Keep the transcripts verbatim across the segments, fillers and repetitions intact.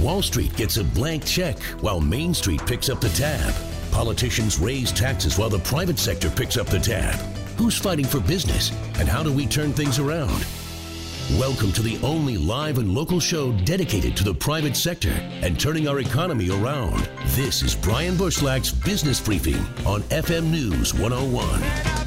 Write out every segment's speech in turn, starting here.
Wall Street gets a blank check while Main Street picks up the tab. Politicians raise taxes while the private sector picks up the tab. Who's fighting for business, and how do we turn things around? Welcome to the only live and local show dedicated to the private sector and turning our economy around. This is Brian Bushlach's Business Briefing on F M News one oh one.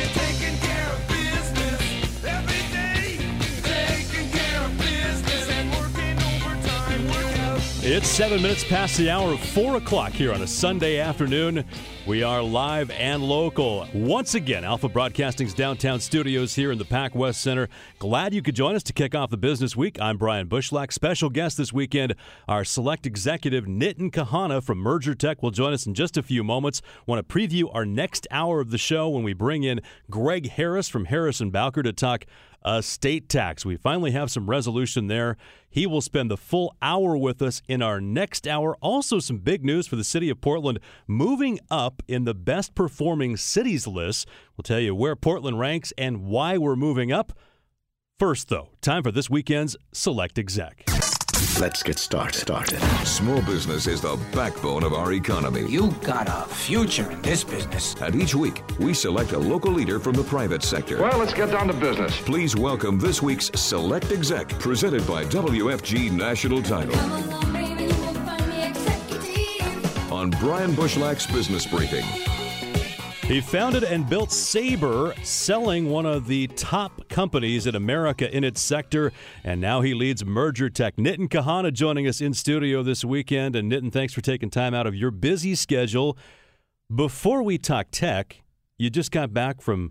It's seven minutes past the hour of four o'clock here on a Sunday afternoon. We are live and local. Once again, Alpha Broadcasting's downtown studios here in the PacWest Center. Glad you could join us to kick off the business week. I'm Brian Bushlach. Special guest this weekend, our select executive, Nitin Kahana from Merger Tech, will join us in just a few moments. Want to preview our next hour of the show when we bring in Greg Harris from Harris and Bowker to talk estate tax. We finally have some resolution there. He will spend the full hour with us in our next hour. Also, some big news for the city of Portland, moving up in the best performing cities list. We'll tell you where Portland ranks and why we're moving up. First, though, time for this weekend's Select Exec. Let's get started. started. Small business is the backbone of our economy. You got a future in this business. And each week, we select a local leader from the private sector. Well, let's get down to business. Please welcome this week's Select Exec, presented by W F G National Title. Along, baby, you will find the executive. On Brian Bushlach's Business Briefing. He founded and built Sabre, selling one of the top companies in America in its sector, and now he leads Merger Tech. Nitin Kahana joining us in studio this weekend. And Nitin, thanks for taking time out of your busy schedule. Before we talk tech, you just got back from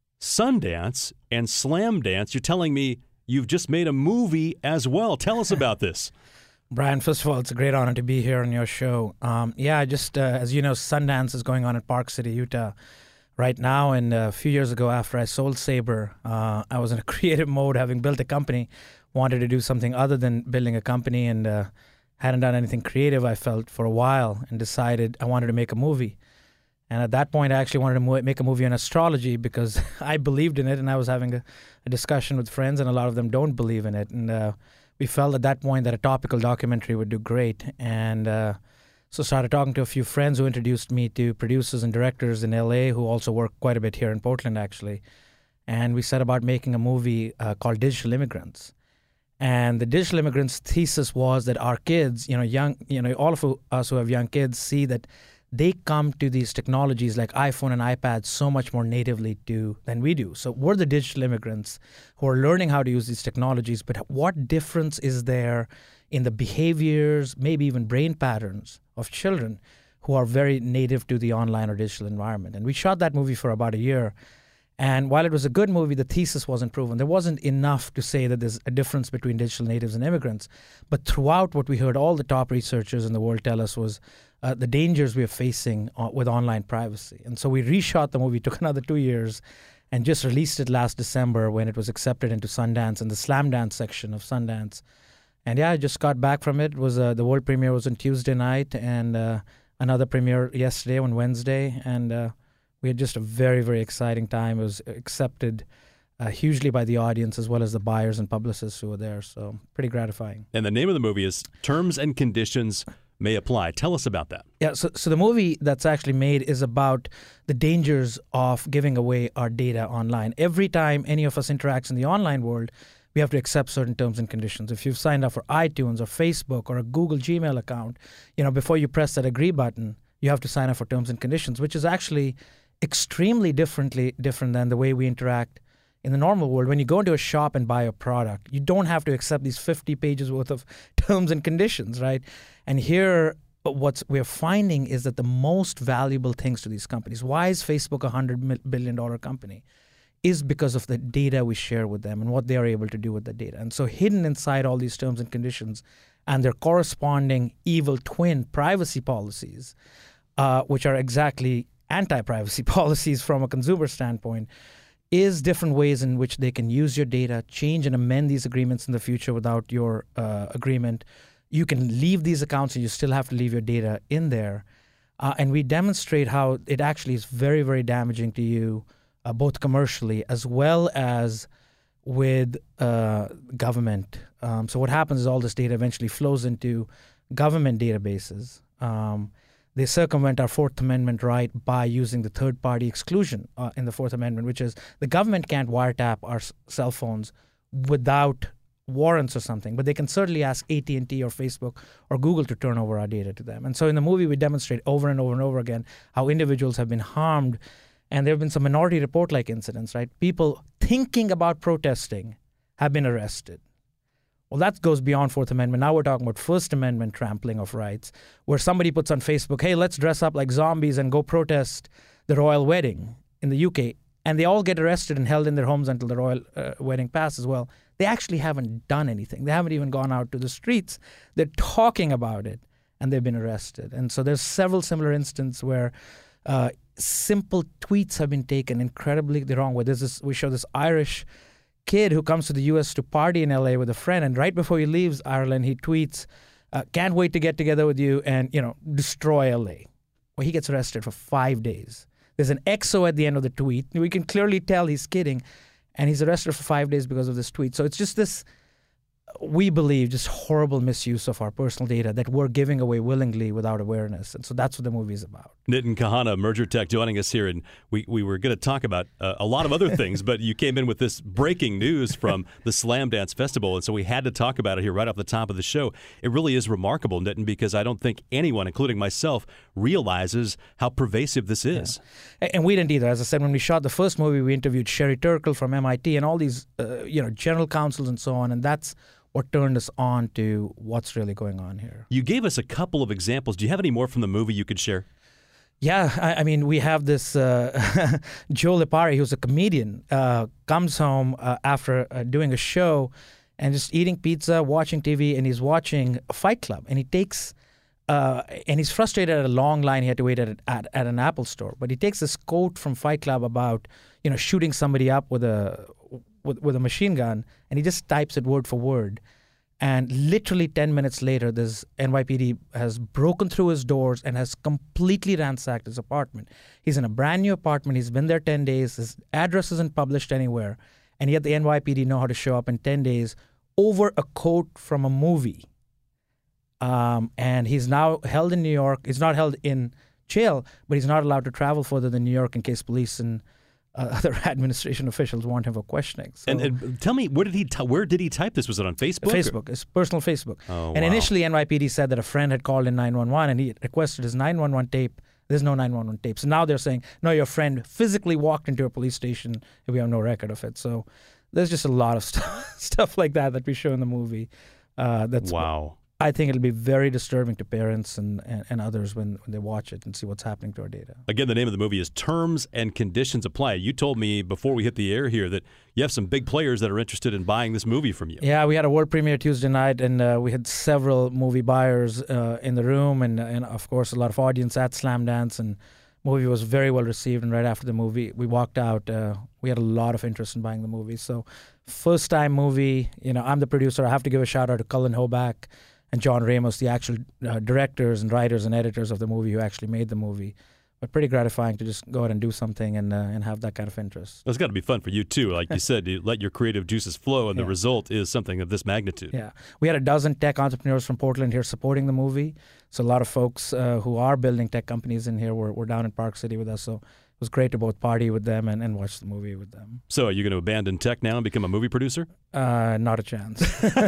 Sundance and Slam Dance. You're telling me you've just made a movie as well. Tell us about this. Brian, first of all, it's a great honor to be here on your show. Um, yeah, I just, uh, as you know, Sundance is going on in Park City, Utah right now. And uh, a few years ago, after I sold Sabre, uh, I was in a creative mode, having built a company, wanted to do something other than building a company, and uh, hadn't done anything creative, I felt, for a while, and decided I wanted to make a movie. And at that point, I actually wanted to mo- make a movie on astrology because I believed in it, and I was having a, a discussion with friends, and a lot of them don't believe in it. And uh, we felt at that point that a topical documentary would do great. And uh, so started talking to a few friends who introduced me to producers and directors in L A who also work quite a bit here in Portland, actually. And we set about making a movie uh, called Digital Immigrants. And the Digital Immigrants thesis was that our kids, you know, young, you know, all of us who have young kids see that they come to these technologies like iPhone and iPad so much more natively to than we do. So we're the digital immigrants who are learning how to use these technologies, but what difference is there in the behaviors, maybe even brain patterns of children who are very native to the online or digital environment? And we shot that movie for about a year. And while it was a good movie, the thesis wasn't proven. There wasn't enough to say that there's a difference between digital natives and immigrants. But throughout, what we heard all the top researchers in the world tell us was uh, the dangers we are facing uh, with online privacy. And so we reshot the movie, took another two years, and just released it last December when it was accepted into Sundance and the Slam Dance section of Sundance. And yeah, I just got back from it. It was uh, the world premiere was on Tuesday night, and uh, another premiere yesterday on Wednesday. And uh, we had just a very, very exciting time. It was accepted uh, hugely by the audience as well as the buyers and publicists who were there. So pretty gratifying. And the name of the movie is Terms and Conditions May Apply. Tell us about that. Yeah, so, so the movie that's actually made is about the dangers of giving away our data online. Every time any of us interacts in the online world, we have to accept certain terms and conditions. If you've signed up for iTunes or Facebook or a Google Gmail account, you know, before you press that agree button, you have to sign up for terms and conditions, which is actually extremely differently different than the way we interact in the normal world. When you go into a shop and buy a product, you don't have to accept these fifty pages worth of terms and conditions, right? And here, what we're finding is that the most valuable things to these companies, why is Facebook a one hundred billion dollars company, is because of the data we share with them and what they are able to do with the data. And so hidden inside all these terms and conditions and their corresponding evil twin privacy policies, uh, which are exactly anti-privacy policies from a consumer standpoint, is different ways in which they can use your data, change and amend these agreements in the future without your uh, agreement. You can leave these accounts and you still have to leave your data in there. Uh, and we demonstrate how it actually is very, very damaging to you, uh, both commercially as well as with uh, government. Um, so what happens is all this data eventually flows into government databases. Um, they circumvent our Fourth Amendment right by using the third-party exclusion uh, in the Fourth Amendment, which is the government can't wiretap our s- cell phones without warrants or something, but they can certainly ask A T and T or Facebook or Google to turn over our data to them. And so in the movie, we demonstrate over and over and over again how individuals have been harmed. And there have been some Minority Report-like incidents, right? People thinking about protesting have been arrested. Well, that goes beyond Fourth Amendment. Now we're talking about First Amendment trampling of rights, where somebody puts on Facebook, hey, let's dress up like zombies and go protest the royal wedding in the U K. And they all get arrested and held in their homes until the royal uh, wedding passes. Well, they actually haven't done anything. They haven't even gone out to the streets. They're talking about it, and they've been arrested. And so there's several similar instances where uh, simple tweets have been taken incredibly the wrong way. There's this, we show this Irish kid who comes to the U S to party in L A with a friend, and right before he leaves Ireland, he tweets, uh, can't wait to get together with you and, you know, destroy L A. Well, he gets arrested for five days. There's an X O at the end of the tweet. We can clearly tell he's kidding, and he's arrested for five days because of this tweet. So it's just this, we believe, just horrible misuse of our personal data that we're giving away willingly without awareness. And so that's what the movie is about. Nitin Kahana, Merger Tech, joining us here. And we, we were going to talk about uh, a lot of other things, but you came in with this breaking news from the Slam Dance Festival. And so we had to talk about it here right off the top of the show. It really is remarkable, Nitin, because I don't think anyone, including myself, realizes how pervasive this is. Yeah. And we didn't either. As I said, when we shot the first movie, we interviewed Sherry Turkle from M I T and all these, uh, you know, general counsels and so on. And that's what turned us on to what's really going on here. You gave us a couple of examples. Do you have any more from the movie you could share? Yeah, I, I mean, we have this uh, Joe Lipari, who's a comedian, uh, comes home uh, after uh, doing a show and just eating pizza, watching T V, and he's watching Fight Club. And he takes, uh, and he's frustrated at a long line he had to wait at, at at an Apple store. But he takes this quote from Fight Club about, you know, shooting somebody up with a with, with a machine gun, and he just types it word for word. And literally ten minutes later, this N Y P D has broken through his doors and has completely ransacked his apartment. He's in a brand new apartment. He's been there ten days. His address isn't published anywhere. And yet the N Y P D know how to show up in ten days over a quote from a movie. Um, and he's now held in New York. He's not held in jail, but he's not allowed to travel further than New York in case police and Uh, other administration officials want him for questioning. So, and, and tell me, where did he t- where did he type this? Was it on Facebook? Facebook, his personal Facebook. Oh, and wow. initially, N Y P D said that a friend had called in nine one one and he requested his nine one one tape. There's no nine one one tape. So now they're saying, no, your friend physically walked into a police station and we have no record of it. So there's just a lot of st- stuff like that that we show in the movie. Uh, that's wow. I think it'll be very disturbing to parents and, and, and others when, when they watch it and see what's happening to our data. Again, the name of the movie is Terms and Conditions Apply. You told me before we hit the air here that you have some big players that are interested in buying this movie from you. Yeah, we had a world premiere Tuesday night, and uh, we had several movie buyers uh, in the room, and, and of course a lot of audience at Slam Dance, and movie was very well received. And right after the movie, we walked out. Uh, we had a lot of interest in buying the movie. So, first time movie. You know, I'm the producer. I have to give a shout out to Cullen Hoback and John Ramos, the actual uh, directors and writers and editors of the movie who actually made the movie. But pretty gratifying to just go out and do something and uh, and have that kind of interest. It's got to be fun for you, too. Like you said, you let your creative juices flow, and yeah. the result is something of this magnitude. Yeah. We had a dozen tech entrepreneurs from Portland here supporting the movie. So a lot of folks uh, who are building tech companies in here were, were down in Park City with us. So it was great to both party with them and, and watch the movie with them. So are you going to abandon tech now and become a movie producer? Uh, not a chance.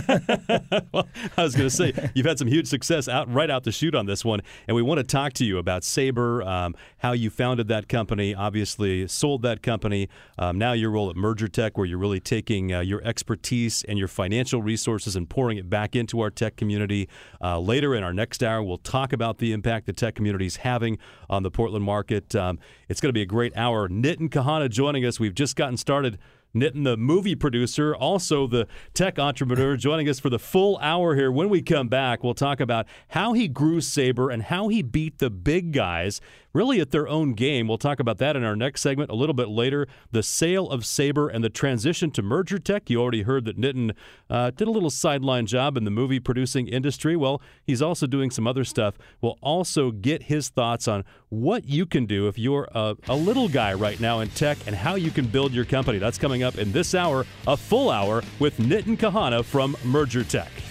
Well, I was going to say, you've had some huge success out right out the chute on this one, and we want to talk to you about Sabre, um, how you founded that company, obviously sold that company, um, now your role at Merger Tech, where you're really taking uh, your expertise and your financial resources and pouring it back into our tech community. Uh, later in our next hour, we'll talk about the impact the tech community is having on the Portland market. Um, it's going to be a great hour. Nitin Kahana joining us. We've just gotten started. Nitin, the movie producer, also the tech entrepreneur, joining us for the full hour here. When we come back, we'll talk about how he grew Sabre and how he beat the big guys really at their own game. We'll talk about that in our next segment a little bit later. The sale of Sabre and the transition to Merger Tech. You already heard that Nitin uh, did a little sideline job in the movie producing industry. Well, he's also doing some other stuff. We'll also get his thoughts on what you can do if you're a, a little guy right now in tech and how you can build your company. That's coming up in this hour, a full hour with Nitin Kahana from Merger Tech.